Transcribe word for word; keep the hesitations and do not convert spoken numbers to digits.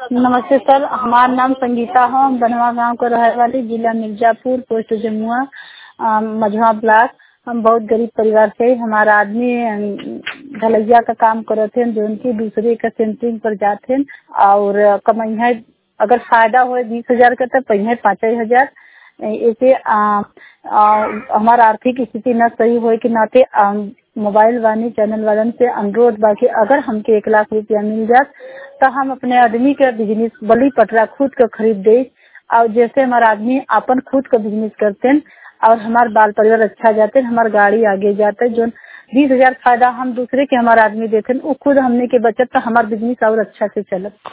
नमस्ते सर, हमार नाम संगीता है। हम बनवा गांव के रहे वाली, जिला मिर्जापुर, पोस्ट जमुआ, अ, मझवा ब्लॉक। हम बहुत गरीब परिवार से। हमारा आदमी ढलैया का काम करते हैं, जो उनकी दूसरे का सेंटरिंग पर जाते हैं और कमाई है। अगर फायदा हो बीस हजार का तो पहिए पाँच हजार। ऐसे हमारा आर्थिक स्थिति न सही हो के नाते मोबाइल वानी चैनल वालन से अनुरोध बाकी अगर हमके एक लाख रुपया मिल जात तो हम अपने आदमी का बिजनेस बली पटरा खुद का खरीद दे। और जैसे हमारा आदमी अपन खुद का बिजनेस करते हैं और हमारे बाल परिवार अच्छा जाते हैं, हमारी गाड़ी आगे जाते है। जो बीस हजार फायदा हम दूसरे के हमारे आदमी देते हैं, वो खुद हमने के बचत तो हमारा बिजनेस और अच्छा से चलत।